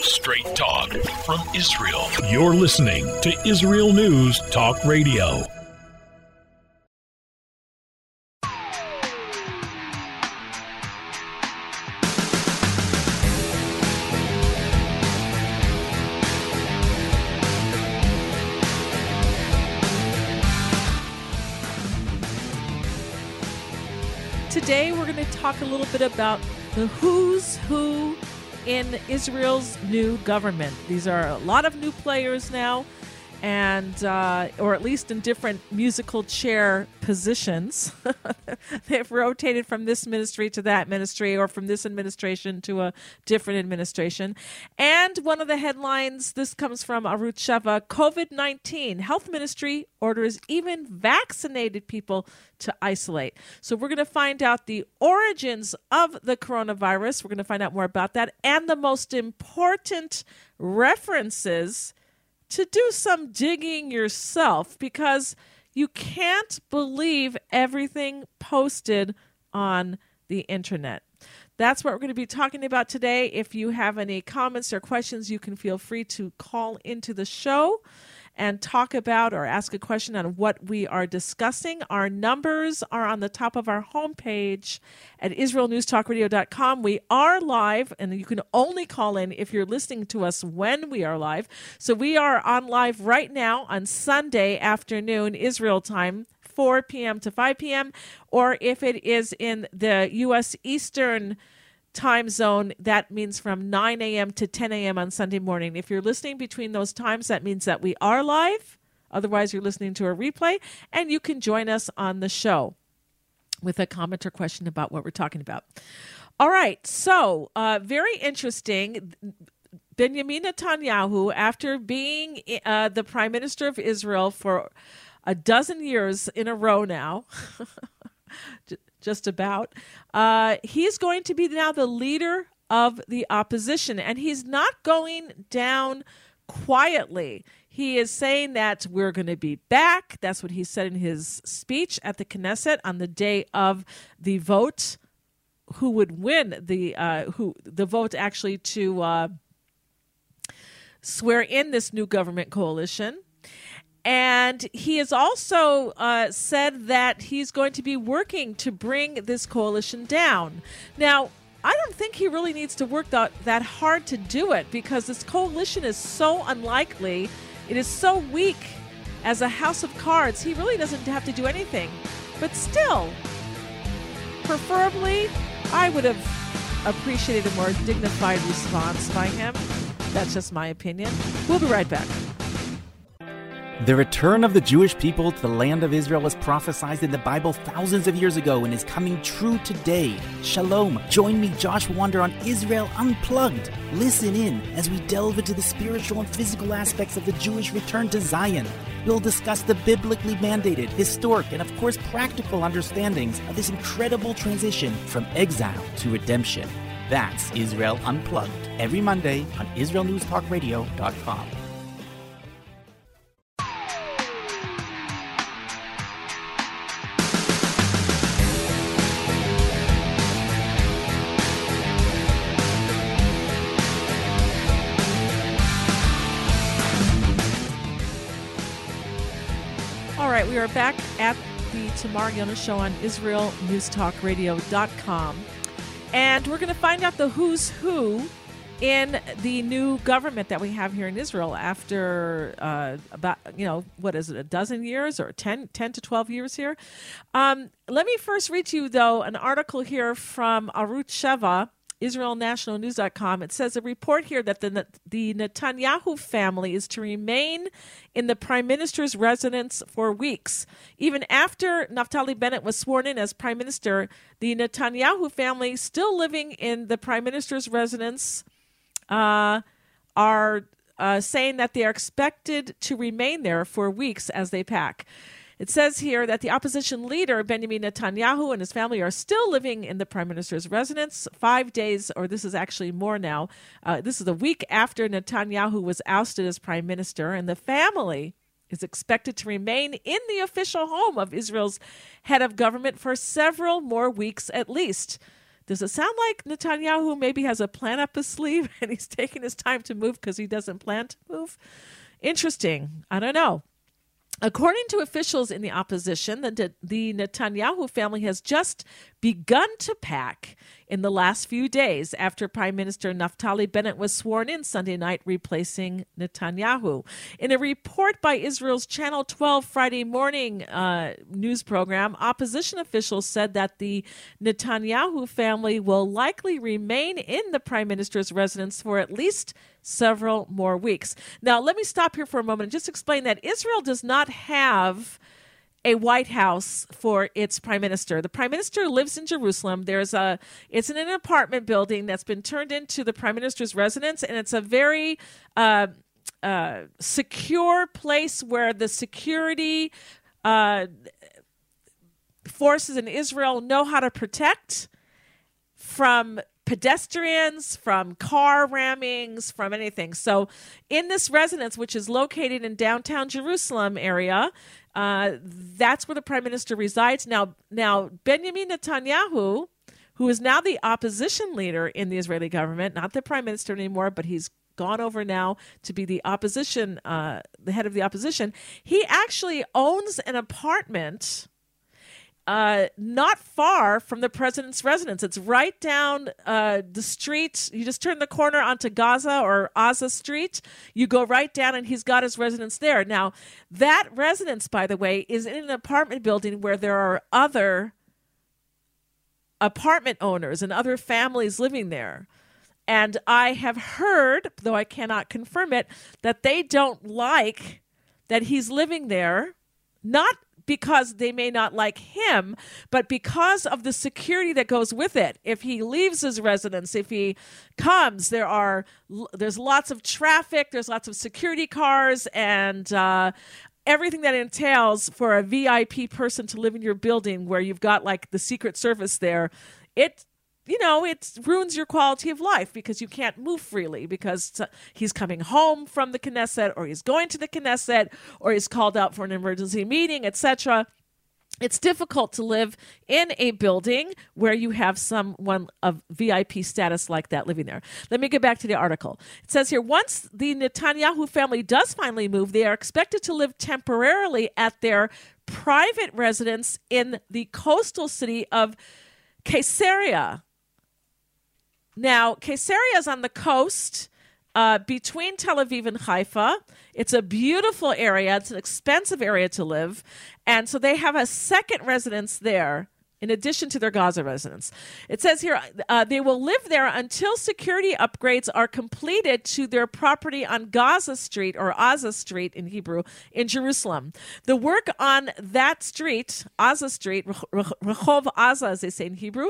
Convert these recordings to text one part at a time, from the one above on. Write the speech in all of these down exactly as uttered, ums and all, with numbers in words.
Straight talk from Israel. You're listening to Israel News Talk Radio. Today we're going to talk a little bit about the who's who in Israel's new government. These are a lot of new players now, and uh, or at least in different musical chair positions. They've rotated from this ministry to that ministry, or from this administration to a different administration. And one of the headlines, this comes from Arutz Sheva, COVID nineteen. Health Ministry orders even vaccinated people to isolate. So we're going to find out the origins of the coronavirus. We're going to find out more about that, and the most important references to do some digging yourself, because you can't believe everything posted on the internet. That's what we're going to be talking about today. If you have any comments or questions, you can feel free to call into the show and talk about or ask a question on what we are discussing. Our numbers are on the top of our homepage at Israel News Talk Radio dot com. We are live, and you can only call in if you're listening to us when we are live. So we are on live right now on Sunday afternoon, Israel time, four p.m. to five p.m., or if it is in the U S Eastern time zone, that means from nine a.m. to ten a.m. on Sunday morning. If you're listening between those times, that means that we are live. Otherwise, you're listening to a replay, and you can join us on the show with a comment or question about what we're talking about. All right, so uh, very interesting. Benjamin Netanyahu, after being uh, the Prime Minister of Israel for a dozen years in a row now, just about, uh, he's going to be now the leader of the opposition, and he's not going down quietly. He is saying that we're going to be back. That's what he said in his speech at the Knesset on the day of the vote, who would win the uh, who the vote actually to uh, swear in this new government coalition. And he has also uh, said that he's going to be working to bring this coalition down. Now, I don't think he really needs to work that, that hard to do it, because this coalition is so unlikely. It is so weak as a house of cards. He really doesn't have to do anything. But still, preferably, I would have appreciated a more dignified response by him. That's just my opinion. We'll be right back. The return of the Jewish people to the land of Israel was prophesied in the Bible thousands of years ago and is coming true today. Shalom. Join me, Josh Wander, on Israel Unplugged. Listen in as we delve into the spiritual and physical aspects of the Jewish return to Zion. We'll discuss the biblically mandated, historic, and of course practical understandings of this incredible transition from exile to redemption. That's Israel Unplugged, every Monday on Israel News Talk Radio dot com. All right, we are back at the Tamar Yona Show on Israel News Talk Radio dot com. And we're going to find out the who's who in the new government that we have here in Israel after uh, about, you know, what is it, a dozen years or ten, ten to twelve years here. Um, let me first read to you, though, an article here from Arutz Sheva, Israel National News dot com. It says a report here that the the Netanyahu family is to remain in the prime minister's residence for weeks. Even after Naftali Bennett was sworn in as prime minister, the Netanyahu family still living in the prime minister's residence uh, are uh, saying that they are expected to remain there for weeks as they pack. It says here that the opposition leader, Benjamin Netanyahu, and his family are still living in the prime minister's residence five days, or this is actually more now. Uh, this is a week after Netanyahu was ousted as prime minister, and the family is expected to remain in the official home of Israel's head of government for several more weeks at least. Does it sound like Netanyahu maybe has a plan up his sleeve and he's taking his time to move because he doesn't plan to move? Interesting. I don't know. According to officials in the opposition, the, the Netanyahu family has just begun to pack in the last few days after Prime Minister Naftali Bennett was sworn in Sunday night, replacing Netanyahu. In a report by Israel's Channel twelve Friday morning uh, news program, opposition officials said that the Netanyahu family will likely remain in the Prime Minister's residence for at least several more weeks. Now, let me stop here for a moment and just explain that Israel does not have a White House for its prime minister. The prime minister lives in Jerusalem. There's a, it's in an apartment building that's been turned into the prime minister's residence, and it's a very uh, uh, secure place where the security uh, forces in Israel know how to protect from pedestrians, from car rammings, from anything. So in this residence, which is located in downtown Jerusalem area, uh, that's where the prime minister resides. Now, now Benjamin Netanyahu, who is now the opposition leader in the Israeli government, not the prime minister anymore, but he's gone over now to be the opposition, uh, the head of the opposition. He actually owns an apartment Uh, not far from the president's residence. It's right down uh, the street. You just turn the corner onto Gaza or Aza Street. You go right down, and he's got his residence there. Now, that residence, by the way, is in an apartment building where there are other apartment owners and other families living there. And I have heard, though I cannot confirm it, that they don't like that he's living there, not because they may not like him, but because of the security that goes with it. If he leaves his residence, if he comes, there are there's lots of traffic, there's lots of security cars, and uh, everything that entails for a V I P person to live in your building where you've got like the Secret Service there. It you know, it ruins your quality of life because you can't move freely because he's coming home from the Knesset, or he's going to the Knesset, or he's called out for an emergency meeting, et cetera. It's difficult to live in a building where you have someone of V I P status like that living there. Let me get back to the article. It says here, once the Netanyahu family does finally move, they are expected to live temporarily at their private residence in the coastal city of Caesarea. Now, Caesarea is on the coast uh, between Tel Aviv and Haifa. It's a beautiful area. It's an expensive area to live. And so they have a second residence there in addition to their Gaza residence. It says here, uh, they will live there until security upgrades are completed to their property on Gaza Street, or Aza Street in Hebrew, in Jerusalem. The work on that street, Aza Street, Rehov Aza, as they say in Hebrew,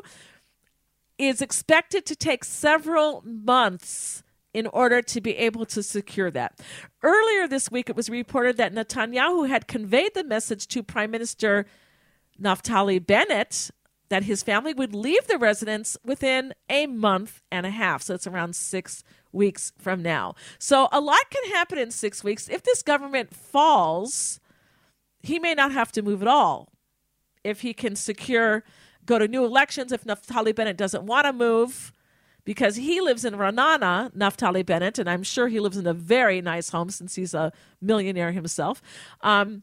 is expected to take several months in order to be able to secure that. Earlier this week, it was reported that Netanyahu had conveyed the message to Prime Minister Naftali Bennett that his family would leave the residence within a month and a half. So it's around six weeks from now. So a lot can happen in six weeks. If this government falls, he may not have to move at all. If he can secure go to new elections, if Naftali Bennett doesn't want to move, because he lives in Ra'anana, Naftali Bennett, and I'm sure he lives in a very nice home since he's a millionaire himself. Um,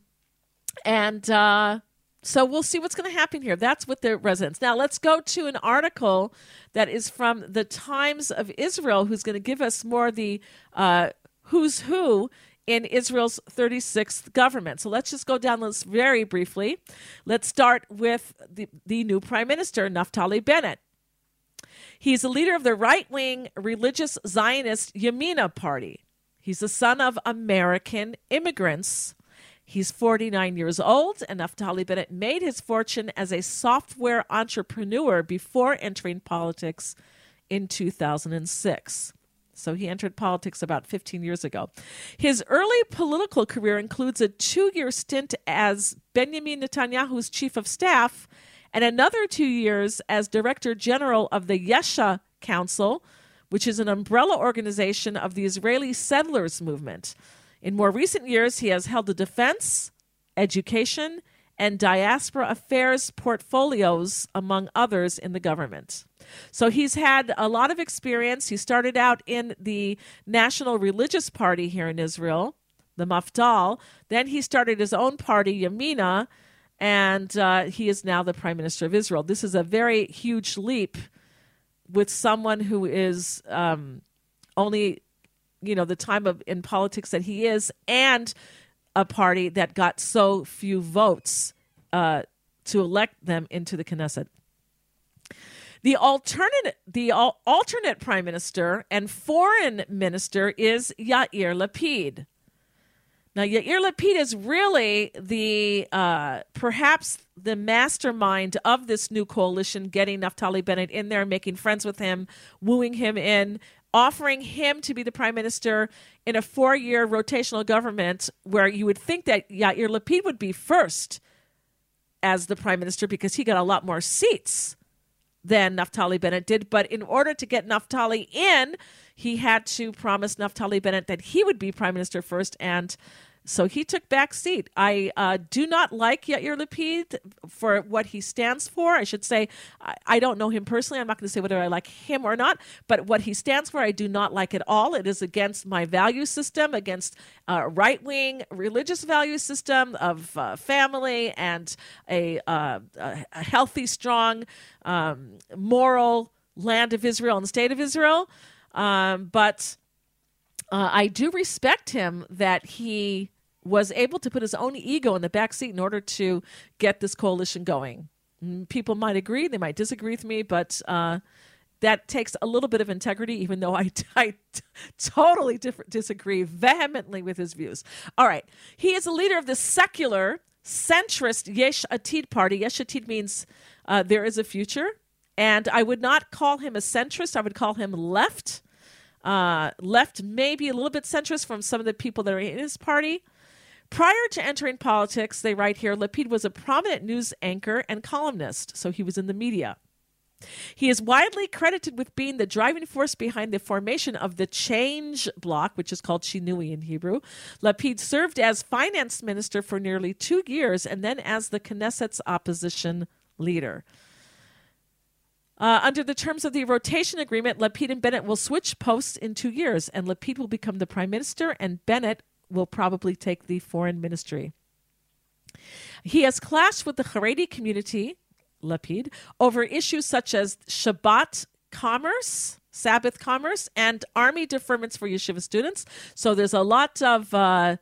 and uh, so we'll see what's going to happen here. That's with the residents. Now let's go to an article that is from the Times of Israel, who's going to give us more of the uh, who's who in Israel's thirty-sixth government. So let's just go down this very briefly. Let's start with the, the new prime minister, Naftali Bennett. He's the leader of the right-wing religious Zionist Yamina party. He's the son of American immigrants. He's forty-nine years old, and Naftali Bennett made his fortune as a software entrepreneur before entering politics in two thousand six. So he entered politics about fifteen years ago. His early political career includes a two-year stint as Benjamin Netanyahu's chief of staff and another two years as director general of the Yesha Council, which is an umbrella organization of the Israeli settlers movement. In more recent years, he has held the defense, education, and diaspora affairs portfolios, among others, in the government. So he's had a lot of experience. He started out in the National Religious Party here in Israel, the Mafdal. Then he started his own party, Yamina, and uh, he is now the Prime Minister of Israel. This is a very huge leap with someone who is um, only, you know, the time of in politics that he is, and a party that got so few votes uh, to elect them into the Knesset. The alternate, the al- alternate prime minister and foreign minister is Yair Lapid. Now, Yair Lapid is really the uh, perhaps the mastermind of this new coalition, getting Naftali Bennett in there, making friends with him, wooing him in, offering him to be the prime minister in a four-year rotational government, where you would think that Yair Lapid would be first as the prime minister because he got a lot more seats than Naftali Bennett did. But in order to get Naftali in, he had to promise Naftali Bennett that he would be prime minister first, and so he took back seat. I uh, do not like Yair Lapid for what he stands for. I should say I, I don't know him personally. I'm not going to say whether I like him or not, but what he stands for, I do not like at all. It is against my value system, against a right-wing religious value system of uh, family and a, uh, a healthy, strong, um, moral land of Israel and state of Israel. Um, but uh, I do respect him that he was able to put his own ego in the back seat in order to get this coalition going. People might agree, they might disagree with me, but uh, that takes a little bit of integrity, even though I, I t- totally diff- disagree vehemently with his views. All right. He is a leader of the secular, centrist Yesh Atid party. Yesh Atid means uh, there is a future. And I would not call him a centrist. I would call him left. Uh, left, maybe a little bit centrist from some of the people that are in his party. Prior to entering politics, they write here, Lapid was a prominent news anchor and columnist, so he was in the media. He is widely credited with being the driving force behind the formation of the Change Bloc, which is called Shinui in Hebrew. Lapid served as finance minister for nearly two years and then as the Knesset's opposition leader. Uh, under the terms of the rotation agreement, Lapid and Bennett will switch posts in two years, and Lapid will become the prime minister, and Bennett will probably take the foreign ministry. He has clashed with the Haredi community, Lapid, over issues such as Shabbat commerce, Sabbath commerce, and army deferments for yeshiva students. So there's a lot of uh,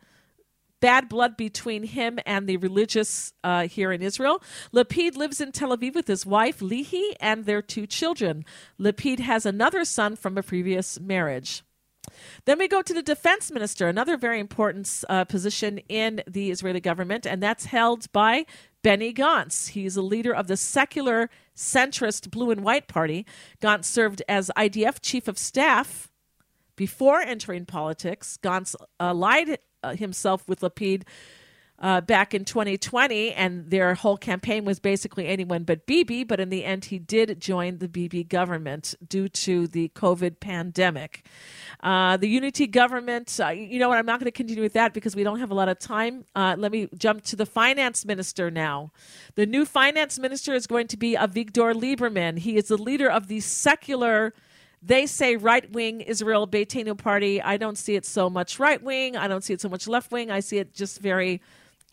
bad blood between him and the religious uh, here in Israel. Lapid lives in Tel Aviv with his wife, Lihi, and their two children. Lapid has another son from a previous marriage. Then we go to the defense minister, another very important uh, position in the Israeli government, and that's held by Benny Gantz. He's a leader of the secular centrist Blue and White Party. Gantz served as I D F chief of staff before entering politics. Gantz allied uh, himself with Lapid uh, back in twenty twenty, and their whole campaign was basically anyone but Bibi, but in the end he did join the Bibi government due to the COVID pandemic. Uh, the unity government, uh, you know what, I'm not going to continue with that because we don't have a lot of time. Uh, let me jump to the finance minister now. The new finance minister is going to be Avigdor Lieberman. He is the leader of the secular, they say right-wing Israel Beitenu party. I don't see it so much right-wing. I don't see it so much left-wing. I see it just very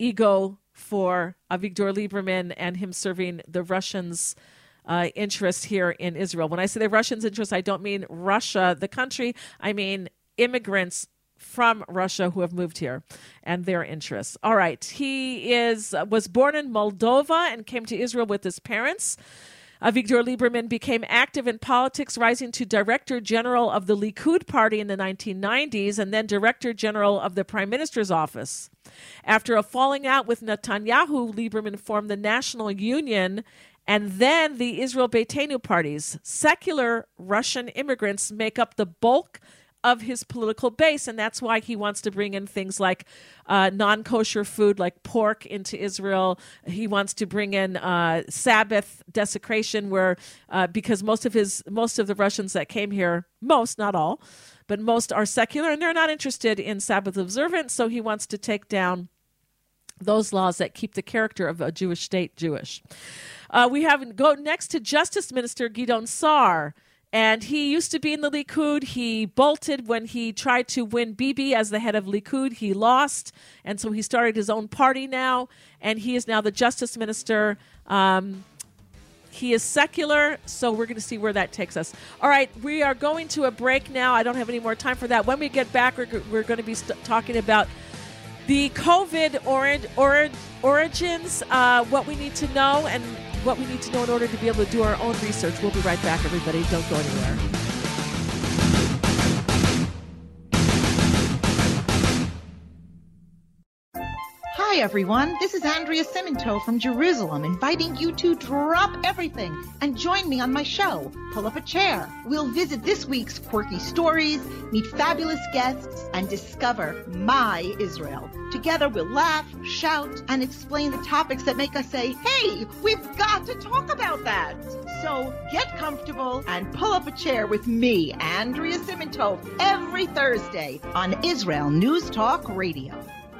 ego for Avigdor Lieberman and him serving the Russians' uh, interest here in Israel. When I say the Russians' interest, I don't mean Russia, the country. I mean immigrants from Russia who have moved here and their interests. All right. He is was born in Moldova and came to Israel with his parents. Avigdor Lieberman became active in politics, rising to Director General of the Likud Party in the nineteen nineties and then Director General of the Prime Minister's Office. After a falling out with Netanyahu, Lieberman formed the National Union and then the Israel Beitenu parties. Secular Russian immigrants make up the bulk of his political base, and that's why he wants to bring in things like uh, non-kosher food like pork into Israel. He wants to bring in uh, Sabbath desecration, where uh, because most of his most of the Russians that came here, most, not all, but most are secular, and they're not interested in Sabbath observance, so he wants to take down those laws that keep the character of a Jewish state Jewish. Uh, we have go next to Justice Minister Gideon Sa'ar. And he used to be in the Likud. He bolted when he tried to win Bibi as the head of Likud. He lost, and so he started his own party now, and he is now the justice minister. Um, he is secular, so we're going to see where that takes us. All right, we are going to a break now. I don't have any more time for that. When we get back, we're, we're going to be st- talking about the COVID ori- ori- origins, uh, what we need to know, and what we need to know in order to be able to do our own research. We'll be right back, everybody. Don't go anywhere. Hi, everyone. This is Andrea Simento from Jerusalem, inviting you to drop everything and join me on my show, Pull Up a Chair. We'll visit this week's quirky stories, meet fabulous guests, and discover my Israel. Together, we'll laugh, shout, and explain the topics that make us say, hey, we've got to talk about that. So get comfortable and pull up a chair with me, Andrea Simento, every Thursday on Israel News Talk Radio.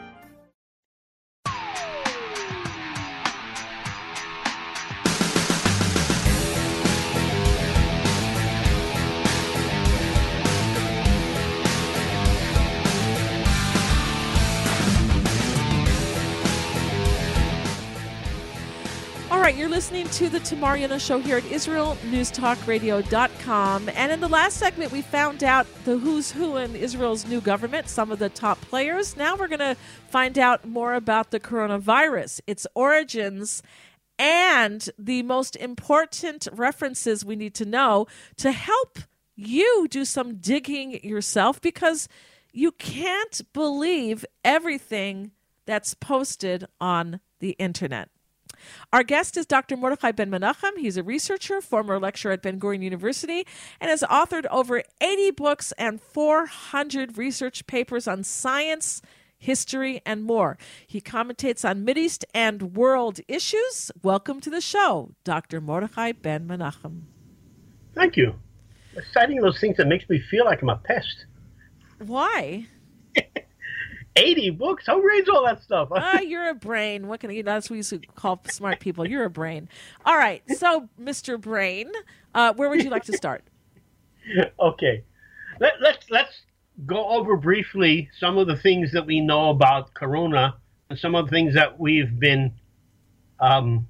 All right, you're listening to the Tamar Yona Show here at Israel News Talk Radio dot com. And in the last segment, we found out the who's who in Israel's new government, some of the top players. Now we're going to find out more about the coronavirus, its origins, and the most important references we need to know to help you do some digging yourself, because you can't believe everything that's posted on the internet. Our guest is Doctor Mordechai Ben Menachem. He's a researcher, former lecturer at Ben Gurion University, and has authored over eighty books and four hundred research papers on science, history, and more. He commentates on Mideast and world issues. Welcome to the show, Doctor Mordechai Ben Menachem. Thank you. Citing those things that makes me feel like I'm a pest. Why? eighty books? Who reads all that stuff? Ah, you're a brain. What can I, that's what we used to call smart people. You're a brain. All right. So, Mister Brain, uh, where would you like to start? Okay. Let, let's, let's go over briefly some of the things that we know about Corona and some of the things that we've been um,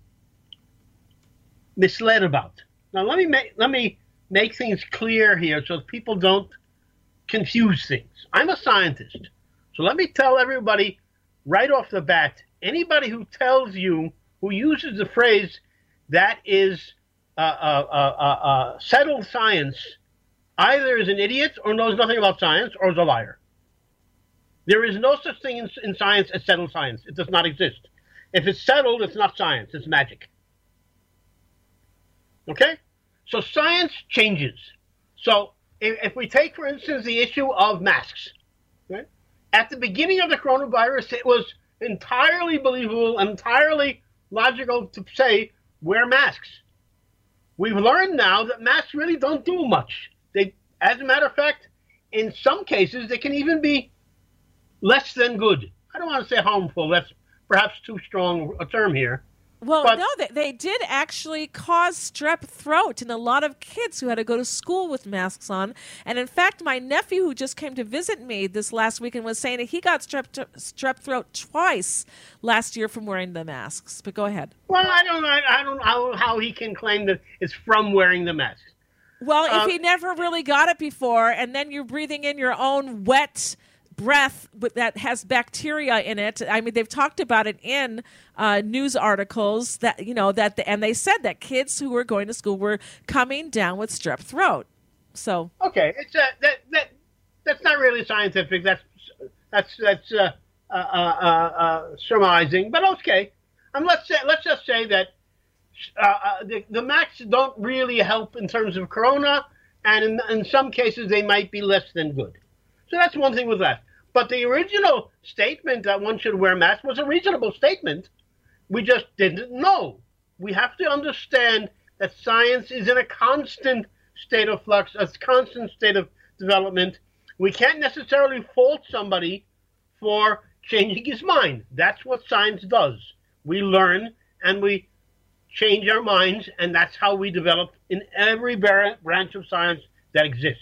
misled about. Now, let me make, let me make things clear here so people don't confuse things. I'm a scientist. So let me tell everybody right off the bat, anybody who tells you, who uses the phrase that is uh, uh, uh, uh, settled science, either is an idiot or knows nothing about science or is a liar. There is no such thing in, in science as settled science. It does not exist. If it's settled, it's not science. It's magic. Okay? So science changes. So if, if we take, for instance, the issue of masks, right? At the beginning of the coronavirus, it was entirely believable and entirely logical to say, wear masks. We've learned now that masks really don't do much. They, as a matter of fact, in some cases, they can even be less than good. I don't want to say harmful. That's perhaps too strong a term here. Well, but, no, they, they did actually cause strep throat in a lot of kids who had to go to school with masks on. And in fact, my nephew, who just came to visit me this last weekend, was saying that he got strep, strep throat twice last year from wearing the masks. But go ahead. Well, I don't know. I don't know how, how he can claim that it's from wearing the mask. Well, if uh, he never really got it before, and then you're breathing in your own wet breath that has bacteria in it. I mean, they've talked about it in uh, news articles that, you know, that, the, and they said that kids who were going to school were coming down with strep throat. So okay, it's uh, that that that's not really scientific. That's that's that's uh, uh, uh, uh, surmising, but okay. Um, let's say let's just say that uh, uh, the the masks don't really help in terms of corona, and in, in some cases they might be less than good. So that's one thing with that. But the original statement that one should wear masks was a reasonable statement. We just didn't know. We have to understand that science is in a constant state of flux, a constant state of development. We can't necessarily fault somebody for changing his mind. That's what science does. We learn and we change our minds, and that's how we develop in every branch of science that exists.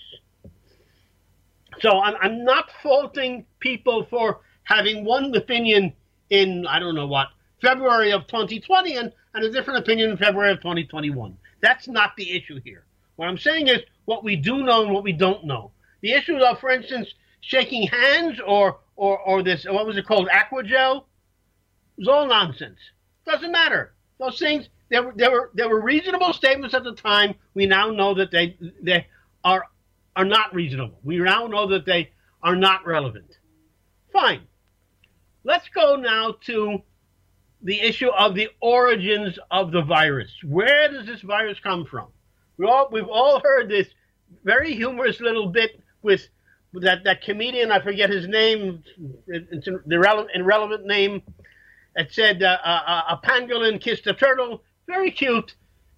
So I'm, I'm not faulting people for having one opinion in, I don't know what, February of twenty twenty and, and a different opinion in February of twenty twenty-one. That's not the issue here. What I'm saying is what we do know and what we don't know. The issue of, for instance, shaking hands or or or this, what was it called, Aquagel, was all nonsense. Doesn't matter. Those things, there were there were there were reasonable statements at the time. We now know that they they are are not reasonable. We now know that they are not relevant. Fine. Let's go now to the issue of the origins of the virus. Where does this virus come from? We all we've all heard this very humorous little bit with that, that comedian, I forget his name, it's an irrelevant, irrelevant name, that said uh, uh, a pangolin kissed a turtle. Very cute.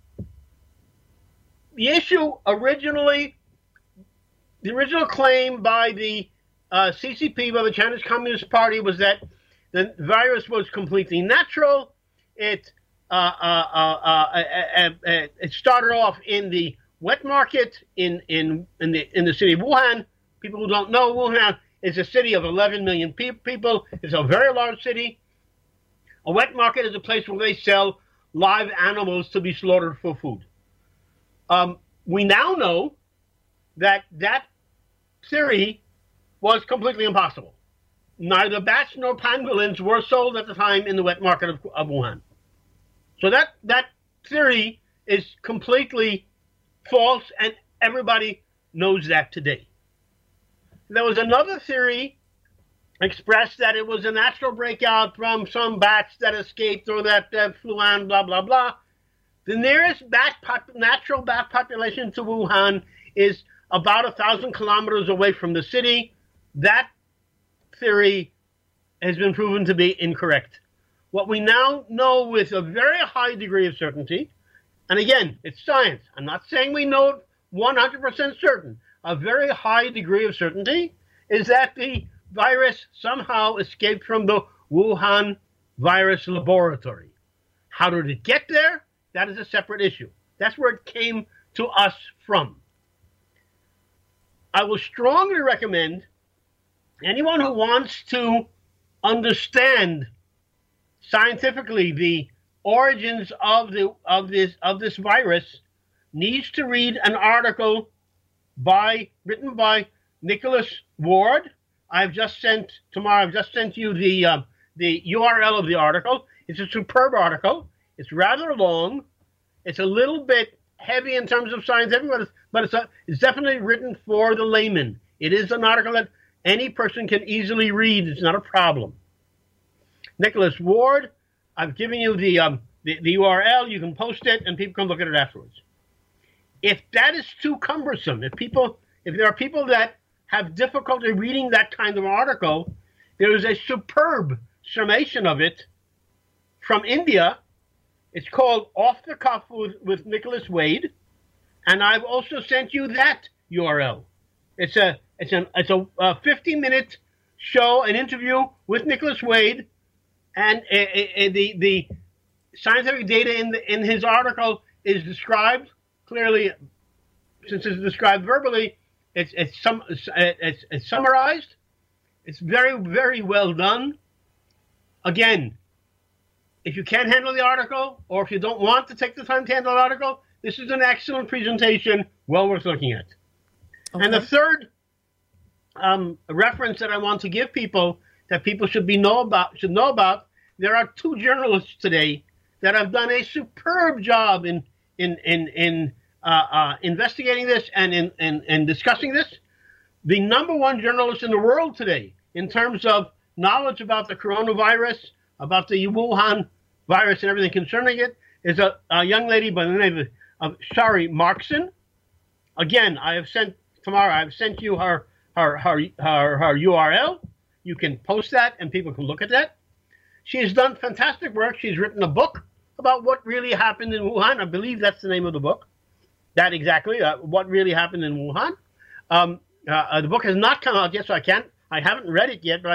The issue originally, the original claim by the uh, C C P, by the Chinese Communist Party, was that the virus was completely natural. It uh, uh, uh, uh, uh, uh, it started off in the wet market in in in the in the city of Wuhan. People who don't know, Wuhan is a city of eleven million pe- people. It's a very large city. A wet market is a place where they sell live animals to be slaughtered for food. Um, we now know that that theory was completely impossible. Neither bats nor pangolins were sold at the time in the wet market of, of Wuhan. So that, that theory is completely false, and everybody knows that today. There was another theory expressed that it was a natural breakout from some bats that escaped or that uh, flew on, blah, blah, blah. The nearest bat pop- natural bat population to Wuhan is about a thousand kilometers away from the city. That theory has been proven to be incorrect. What we now know with a very high degree of certainty, and again, it's science. I'm not saying we know it one hundred percent certain. A very high degree of certainty is that the virus somehow escaped from the Wuhan virus laboratory. How did it get there? That is a separate issue. That's where it came to us from. I will strongly recommend anyone who wants to understand scientifically the origins of the of this of this virus needs to read an article by written by Nicholas Ward. I've just sent tomorrow. I've just sent you the uh, the U R L of the article. It's a superb article. It's rather long. It's a little bit heavy in terms of scientific, but it's, but it's, a, it's definitely written for the layman. It is an article that any person can easily read. It's not a problem. Nicholas Ward, I've given you the, um, the, the U R L. You can post it, and people can look at it afterwards. If that is too cumbersome, if people, if there are people that have difficulty reading that kind of article, there is a superb summation of it from India. It's called Off the Cuff with, with Nicholas Wade, and I've also sent you that U R L. It's a it's an it's a, a fifty minute show, an interview with Nicholas Wade, and a, a, a, the the scientific data in the in his article is described clearly. Since it's described verbally, it's it's some it's, it's, it's summarized. It's very very well done. Again, if you can't handle the article, or if you don't want to take the time to handle the article, this is an excellent presentation, well worth looking at. Okay. And the third um, reference that I want to give people, that people should be know about, should know about, there are two journalists today that have done a superb job in in in in uh, uh, investigating this and in, in in discussing this. The number one journalist in the world today, in terms of knowledge about the coronavirus, about the Wuhan virus and everything concerning it, is a, a young lady by the name of, of Shari Markson. Again, I have sent tomorrow. I have sent you her her her her, her U R L. You can post that, and people can look at that. She has done fantastic work. She's written a book about what really happened in Wuhan. I believe that's the name of the book. That exactly, uh, what really happened in Wuhan. Um, uh, the book has not come out yet, so I can't. I haven't read it yet, but I've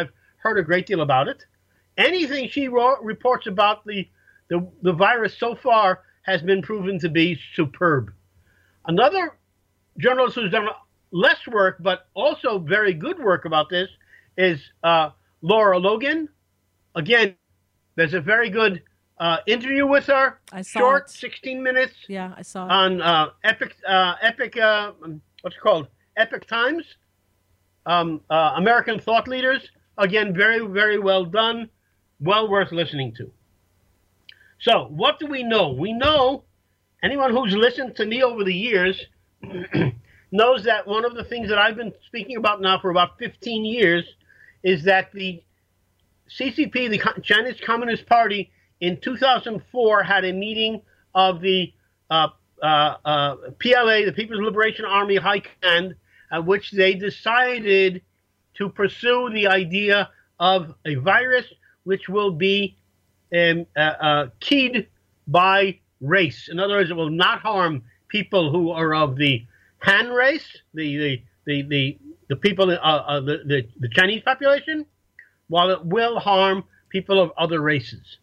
heard a great deal about it. Anything she wrote, reports about the, the, the virus so far has been proven to be superb. Another journalist who's done less work, but also very good work about this, is uh, Lara Logan. Again, there's a very good uh, interview with her. I saw Short, it. sixteen minutes. Yeah, I saw it. On uh, Epic, uh, Epic, uh, what's it called? Epic Times. Um, uh, American thought leaders. Again, very, very well done. Well worth listening to. So, what do we know? We know, anyone who's listened to me over the years knows that one of the things that I've been speaking about now for about fifteen years is that the C C P, the Chinese Communist Party, in two thousand four had a meeting of the uh, uh, uh, P L A, the People's Liberation Army High Command, at which they decided to pursue the idea of a virus which will be um, uh, uh, keyed by race. In other words, it will not harm people who are of the Han race, the the the the, the people, uh, uh, the, the the Chinese population, while it will harm people of other races.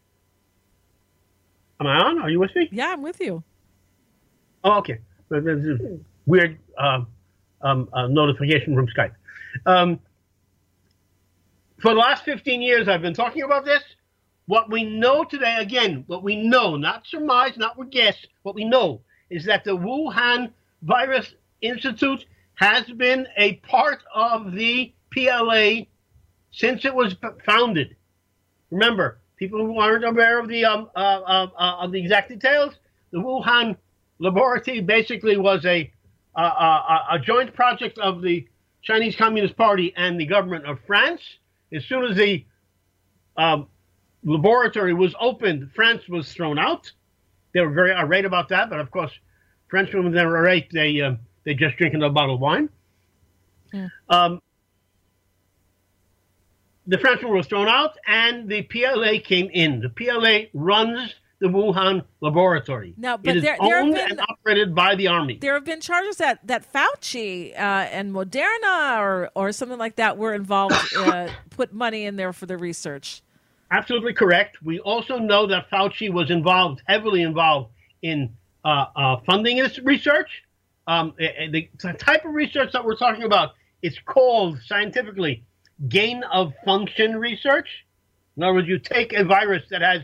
Am I on? Are you with me? Yeah, I'm with you. Oh, okay. There's a weird uh, um, uh, notification from Skype. Um, for the last fifteen years, I've been talking about this. What we know today, again, what we know, not surmise, not guess, what we know is that the Wuhan Virus Institute has been a part of the P L A since it was founded. Remember, people who aren't aware of the um, uh, uh, uh, of the exact details, the Wuhan laboratory basically was a uh, uh, a joint project of the Chinese Communist Party and the government of France. As soon as the um, laboratory was opened, France was thrown out. They were very irate about that, but of course, Frenchmen, when they're irate, they uh, they just drink another bottle of wine. Yeah. Um, the Frenchman was thrown out, and the P L A came in. The P L A runs the Wuhan laboratory. Now, but it is there, there owned have been, and operated by the army. There have been charges that, that Fauci uh, and Moderna or, or something like that were involved, uh, put money in there for the research. Absolutely correct. We also know that Fauci was involved, heavily involved in uh, uh, funding this research. Um, the, the type of research that we're talking about is called scientifically gain of function research. In other words, you take a virus that has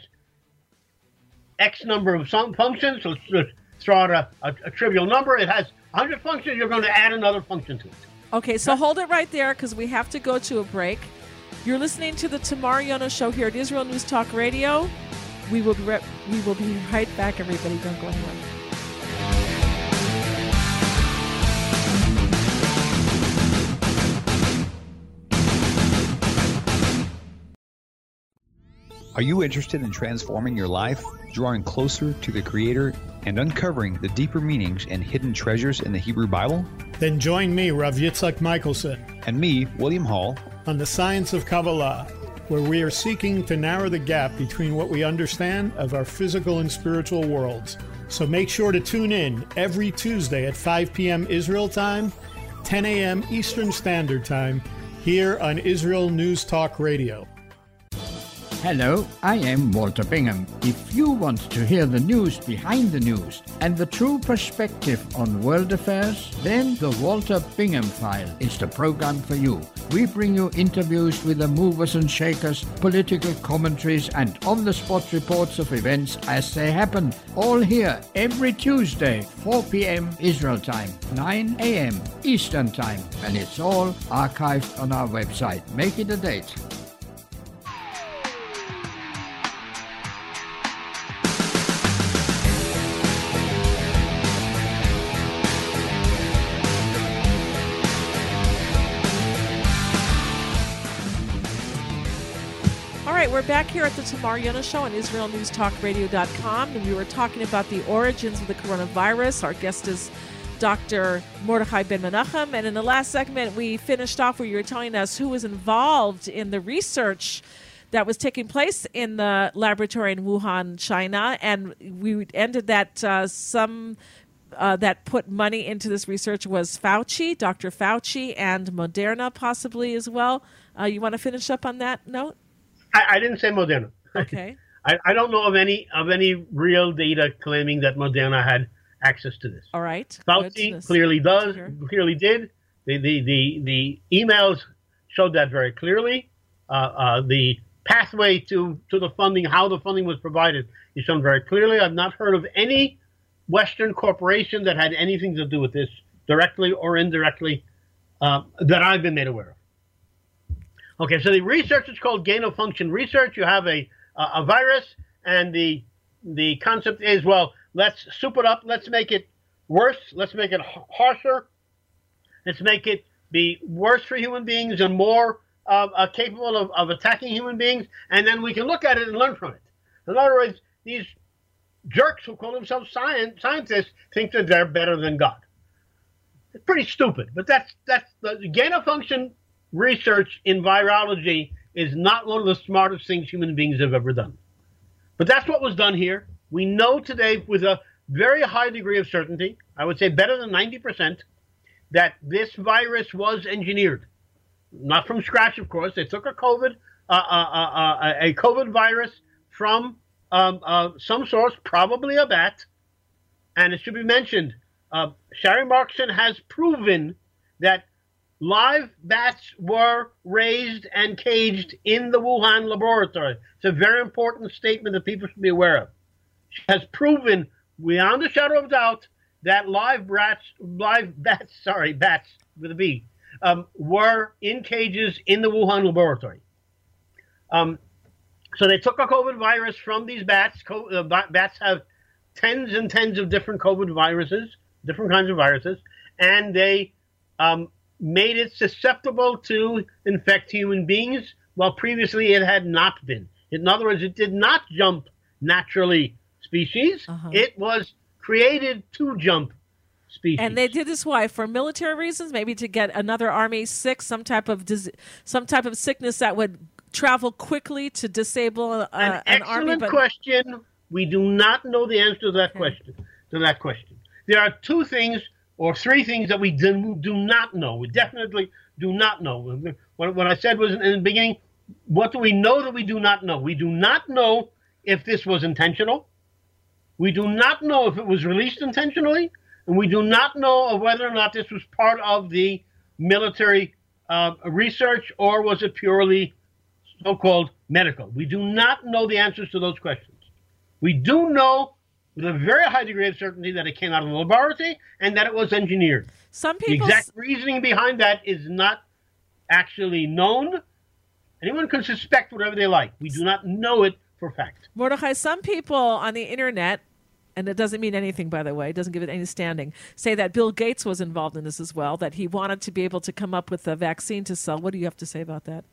X number of some functions, so let's throw out a, a, a trivial number. It has one hundred functions. You're going to add another function to it. Okay, so hold it right there because we have to go to a break. You're listening to the Tamar Yona Show here at Israel News Talk Radio. We will be, re- we will be right back, everybody. Don't go anywhere. Are you interested in transforming your life, drawing closer to the Creator, and uncovering the deeper meanings and hidden treasures in the Hebrew Bible? Then join me, Rav Yitzhak Michelson, and me, William Hall, on the Science of Kabbalah, where we are seeking to narrow the gap between what we understand of our physical and spiritual worlds. So make sure to tune in every Tuesday at five p.m. Israel time, ten a.m. Eastern Standard Time, here on Israel News Talk Radio. Hello, I am Walter Bingham. If you want to hear the news behind the news and the true perspective on world affairs, then the Walter Bingham File is the program for you. We bring you interviews with the movers and shakers, political commentaries, and on-the-spot reports of events as they happen. All here every Tuesday, four p.m. Israel time, nine a.m. Eastern time. And it's all archived on our website. Make it a date. We're back here at the Tamar Yona Show on Israel News Talk Radio dot com, and we were talking about the origins of the coronavirus. Our guest is Doctor Mordechai Ben Menachem, and in the last segment, we finished off where you were telling us who was involved in the research that was taking place in the laboratory in Wuhan, China, and we ended that uh, some uh, that put money into this research was Fauci, Doctor Fauci, and Moderna possibly as well. Uh, you want to finish up on that note? I, I didn't say Moderna. Okay. I, I don't know of any of any real data claiming that Moderna had access to this. All right. Fauci clearly does, clearly did. The, the, the, the emails showed that very clearly. Uh, uh, the pathway to, to the funding, how the funding was provided, is shown very clearly. I've not heard of any Western corporation that had anything to do with this, directly or indirectly, uh, that I've been made aware of. Okay, so the research is called gain-of-function research. You have a uh, a virus, and the the concept is, well, let's soup it up. Let's make it worse. Let's make it harsher. Let's make it be worse for human beings and more uh, uh, capable of, of attacking human beings, and then we can look at it and learn from it. In other words, these jerks who call themselves science, scientists think that they're better than God. It's pretty stupid, but that's that's the gain-of-function research in virology is not one of the smartest things human beings have ever done. But that's what was done here. We know today with a very high degree of certainty, I would say better than ninety percent, that this virus was engineered. Not from scratch, of course. They took a COVID, uh, uh, uh, a COVID virus from um, uh, some source, probably a bat. And it should be mentioned, uh, Sharry Markson has proven that live bats were raised and caged in the Wuhan laboratory. It's a very important statement that people should be aware of. She has proven, beyond a shadow of doubt, that live bats, live bats, sorry, bats with a B, um, were in cages in the Wuhan laboratory. Um, so they took a COVID virus from these bats. Co- uh, bats have tens and tens of different COVID viruses, different kinds of viruses, and they um, made it susceptible to infect human beings, while previously it had not been. In other words, it did not jump naturally species. Uh-huh. It was created to jump species. And they did this why? For military reasons, maybe to get another army sick, some type of dis- some type of sickness that would travel quickly to disable uh, an, an army. Excellent but... question. We do not know the answer to that okay. question. To that question, there are two things or three things that we do, do not know. We definitely do not know. What, what I said was in the beginning, what do we know that we do not know? We do not know if this was intentional. We do not know if it was released intentionally. And we do not know of whether or not this was part of the military uh, research, or was it purely so-called medical. We do not know the answers to those questions. We do know with a very high degree of certainty that it came out of the laboratory and that it was engineered. Some people... The exact reasoning behind that is not actually known. Anyone can suspect whatever they like. We do not know it for fact. Mordechai, some people on the internet, and it doesn't mean anything, by the way, it doesn't give it any standing, say that Bill Gates was involved in this as well, that he wanted to be able to come up with a vaccine to sell. What do you have to say about that?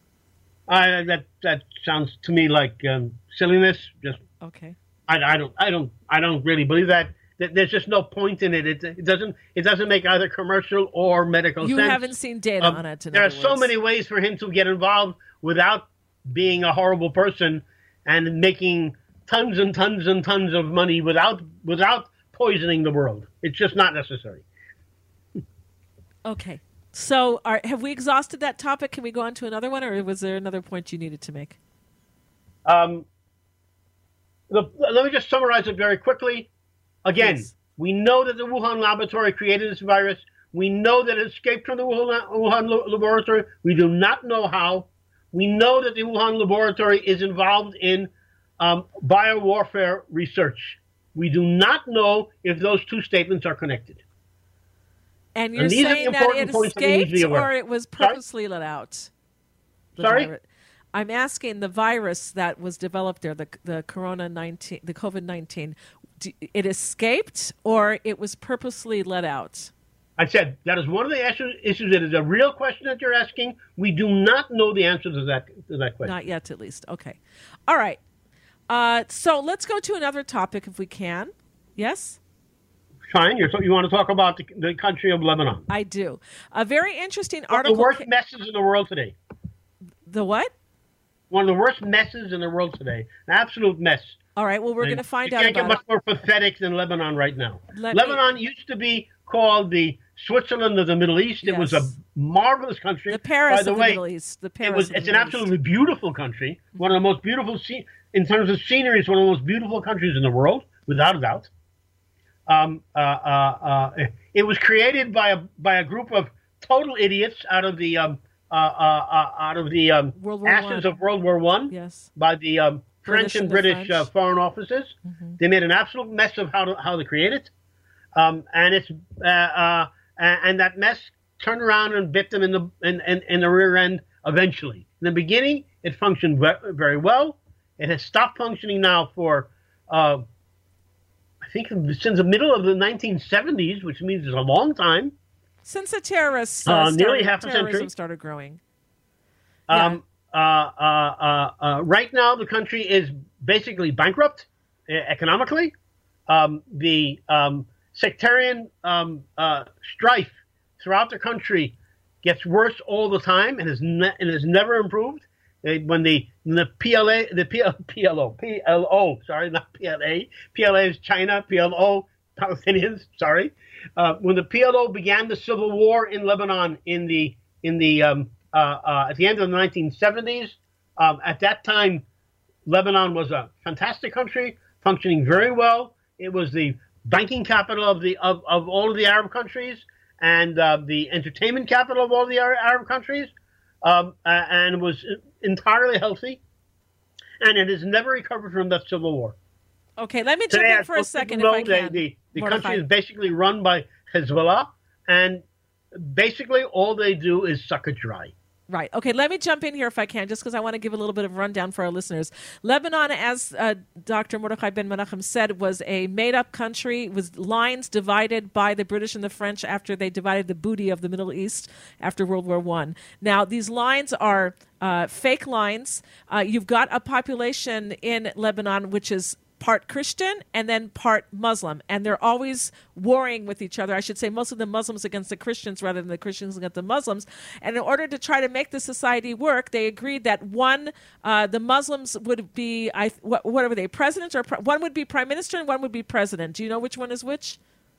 Uh, that that sounds to me like um, silliness. Just okay. I, I don't I don't I don't really believe that. There's just no point in it. It, it doesn't it doesn't make either commercial or medical you sense. You haven't seen data um, on it. There are so words. many ways for him to get involved without being a horrible person and making tons and tons and tons of money without without poisoning the world. It's just not necessary. Okay. So are, have we exhausted that topic? Can we go on to another one, or was there another point you needed to make? Um, the, let me just summarize it very quickly. Again, yes. We know that the Wuhan laboratory created this virus. We know that it escaped from the Wuhan, Wuhan laboratory. We do not know how. We know that the Wuhan laboratory is involved in um, biowarfare research. We do not know if those two statements are connected. And you're and saying that it escaped, or it was purposely Sorry? let out? Sorry? Virus. I'm asking the virus that was developed there, the the Corona nineteen, the COVID nineteen, it escaped, or it was purposely let out? I said that is one of the issues. It is a real question that you're asking. We do not know the answer to that to that question. Not yet, at least. Okay. All right. Uh, so let's go to another topic if we can. Yes? Fine. You're, you want to talk about the, the country of Lebanon. I do. A very interesting One article. One of the worst ca- messes in the world today. The what? One of the worst messes in the world today. An absolute mess. All right. Well, we're And going to find you out can't about get much more pathetic than Lebanon right now. Let me- Lebanon used to be called the Switzerland of the Middle East. It was a Yes. marvelous country. the Paris By the of way, the Middle East. The Paris it was. of the It's an Middle East. absolutely beautiful country. One of the most beautiful, sce- in terms of scenery, it's one of the most beautiful countries in the world, without a doubt. Um, uh, uh, uh, it was created by a by a group of total idiots out of the um, uh, uh, uh, out of the um, World War ashes One. of World War One. Yes. By the um, British French and and the British uh, French. foreign offices. Mhm. They made an absolute mess of how to, how they create it, um, and it's uh, uh, and that mess turned around and bit them in the in, in, in the rear end eventually. In the beginning, it functioned ve- very well. It has stopped functioning now for uh, I think since the middle of the nineteen seventies, which means it's a long time. Since the terrorists uh, Uh, nearly started, half a terrorism century. started growing. Um, uh, uh, uh, uh, right now, the country is basically bankrupt uh, economically. Um, the um, sectarian um, uh, strife throughout the country gets worse all the time and has ne- and has never improved. Uh, when the when the P L A, the P L, P L O, P L O, sorry, not P L A. P L A is China. P L O, Palestinians. Sorry. Uh, when the P L O began the civil war in Lebanon in the in the um, uh, uh, at the end of the nineteen seventies, um, at that time, Lebanon was a fantastic country, functioning very well. It was the banking capital of the of, of all of the Arab countries and uh, the entertainment capital of all the Arab countries, um, uh, and was entirely healthy. And it has never recovered from that civil war. Okay, let me jump Today, in for a most second people if know I that can. The, the Mordechai. country is basically run by Hezbollah, and basically all they do is suck it dry. Right. Okay, let me jump in here if I can, just because I want to give a little bit of rundown for our listeners. Lebanon, as uh, Doctor Mordechai Ben Menachem said, was a made-up country, was lines divided by the British and the French after they divided the booty of the Middle East after World War One. Now, these lines are uh, fake lines. Uh, you've got a population in Lebanon which is part Christian and then part Muslim, and they're always warring with each other. I should say most of the Muslims against the Christians rather than the Christians against the Muslims. And in order to try to make the society work, they agreed that one, uh, the Muslims would be, I what, what are they, presidents or pre- one would be prime minister and one would be president. Do you know which one is which?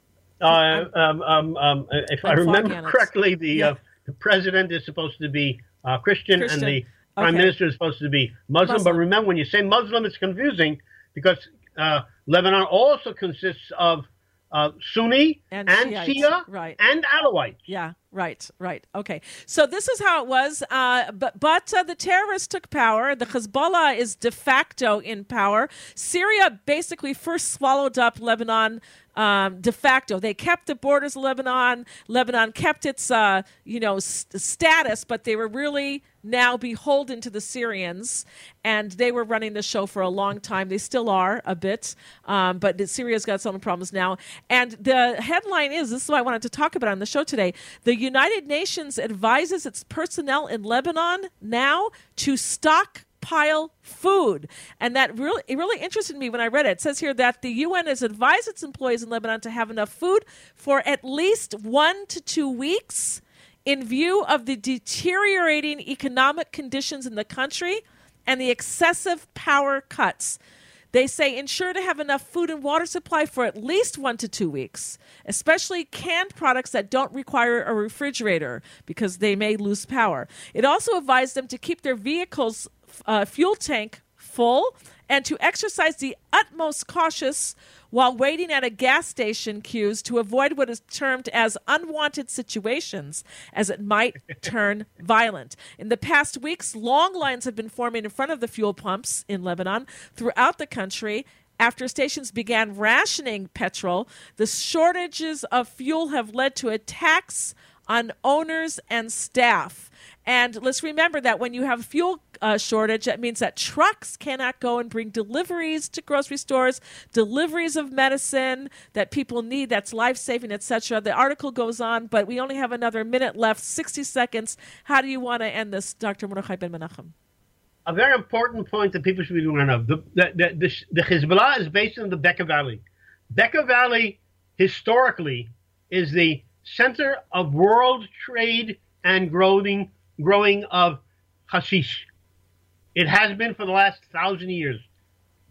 Uh, um, um, um, if I I'm foggy remember on it. correctly, the, Yeah. uh, the president is supposed to be uh, Christian, Christian. and the prime Okay. minister is supposed to be Muslim. Muslim. But remember, when you say Muslim, it's confusing because uh, Lebanon also consists of uh, Sunni And and, Shiite, Shia right. and Alawite. Yeah, right, right. Okay. So this is how it was. Uh, but but uh, the terrorists took power. The Hezbollah is de facto in power. Syria basically first swallowed up Lebanon um, de facto. They kept the borders of Lebanon. Lebanon kept its, uh, you know, st- status, but they were really now beholden to the Syrians, and they were running the show for a long time. They still are a bit, um, but Syria's got some problems now. And the headline is, this is what I wanted to talk about on the show today, the United Nations advises its personnel in Lebanon now to stockpile food. And that really, it really interested me when I read it. It says here that the U N has advised its employees in Lebanon to have enough food for at least one to two weeks in view of the deteriorating economic conditions in the country and the excessive power cuts. They say ensure to have enough food and water supply for at least one to two weeks, especially canned products that don't require a refrigerator because they may lose power. It also advised them to keep their vehicles' uh, fuel tank full and to exercise the utmost cautious while waiting at a gas station queues to avoid what is termed as unwanted situations, as it might turn violent. In the past weeks, long lines have been forming in front of the fuel pumps in Lebanon throughout the country. After stations began rationing petrol, the shortages of fuel have led to attacks on owners and staff. And let's remember that when you have fuel uh, shortage, that means that trucks cannot go and bring deliveries to grocery stores, deliveries of medicine that people need, that's life-saving, et cetera. The article goes on, but we only have another minute left, sixty seconds. How do you want to end this, Doctor Mordechai Ben Menachem? A very important point that people should be aware of. The, the, the, the, the Hezbollah is based in the Bekaa Valley. Bekaa Valley, historically, is the center of world trade and growing growing of hashish. It has been for the last thousand years.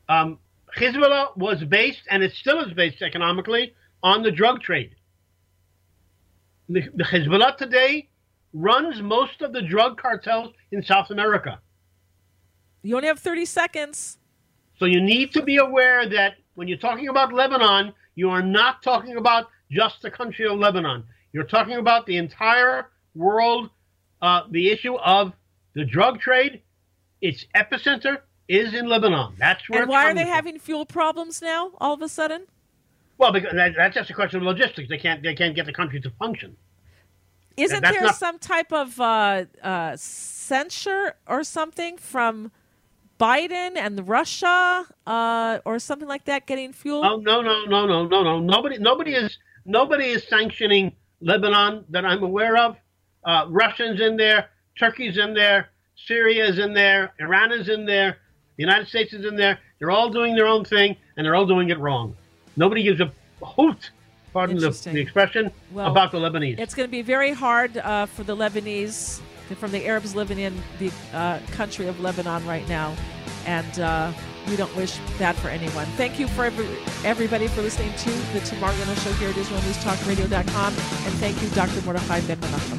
Um, Hezbollah was based, and it still is based economically, on the drug trade. The, the Hezbollah today runs most of the drug cartels in South America. You only have thirty seconds. So you need to be aware that when you're talking about Lebanon, you are not talking about just the country of Lebanon. You're talking about the entire world, uh, the issue of the drug trade. Its epicenter is in Lebanon. That's where. And why it's are they from. having fuel problems now? All of a sudden. Well, because that, that's just a question of logistics. They can't. They can't get the country to function. Isn't That's there not- some type of uh, uh, censure or something from Biden and Russia uh, or something like that getting fuel? Oh no no no no no no! Nobody nobody is nobody is sanctioning Lebanon that I'm aware of. Uh, Russians in there, Turkey's in there, Syria is in there, Iran is in there, the United States is in there. They're all doing their own thing, and they're all doing it wrong. Nobody gives a hoot, pardon the, the expression, Well, about the Lebanese. It's going to be very hard uh, for the Lebanese, from the Arabs living in the uh, country of Lebanon right now. And uh, we don't wish that for anyone. Thank you for every, everybody for listening to the Tamar Yonah Show here at Israel News Talk Radio dot com. And thank you, Doctor Mordechai Ben Menachem.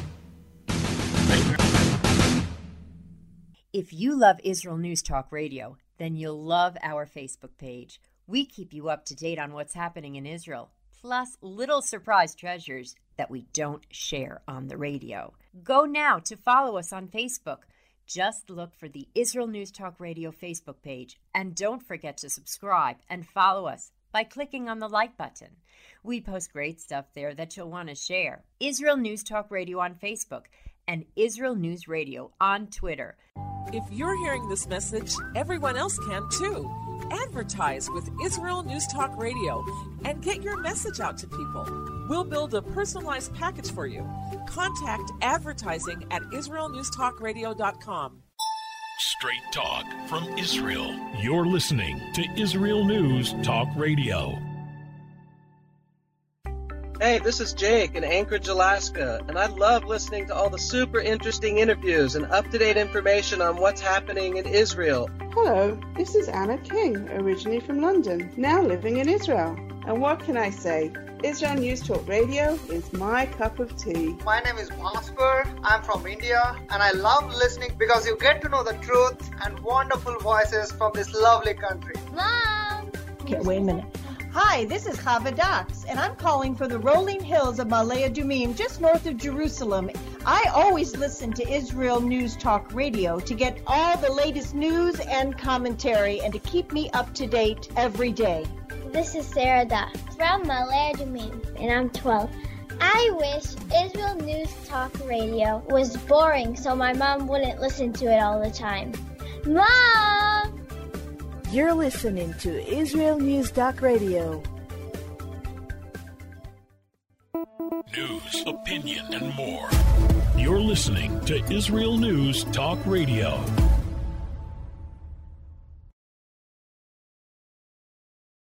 If you love Israel News Talk Radio, then you'll love our Facebook page. We keep you up to date on what's happening in Israel, plus little surprise treasures that we don't share on the radio. Go now to follow us on Facebook. Just look for the Israel News Talk Radio Facebook page, and don't forget to subscribe and follow us by clicking on the like button. We post great stuff there that you'll want to share. Israel News Talk Radio on Facebook and Israel News Radio on Twitter. If you're hearing this message, everyone else can too. Advertise with Israel News Talk Radio and get your message out to people. We'll build a personalized package for you. Contact advertising at Israel News Talk Radio dot com. Straight talk from Israel. You're listening to Israel News Talk Radio. Hey, this is Jake in Anchorage, Alaska, and I love listening to all the super interesting interviews and up-to-date information on what's happening in Israel. Hello, this is Anna King, originally from London, now living in Israel. And what can I say? Israel News Talk Radio is my cup of tea. My name is Bhaskar. I'm from India, and I love listening because you get to know the truth and wonderful voices from this lovely country. Mom! Okay, wait a minute. Hi, this is Chava Dax, and I'm calling from the rolling hills of Ma'ale Adumim, just north of Jerusalem. I always listen to Israel News Talk Radio to get all the latest news and commentary and to keep me up to date every day. This is Sarah Dax from Ma'ale Adumim, and I'm twelve. I wish Israel News Talk Radio was boring so my mom wouldn't listen to it all the time. Mom! You're listening to Israel News Talk Radio. News, opinion, and more. You're listening to Israel News Talk Radio.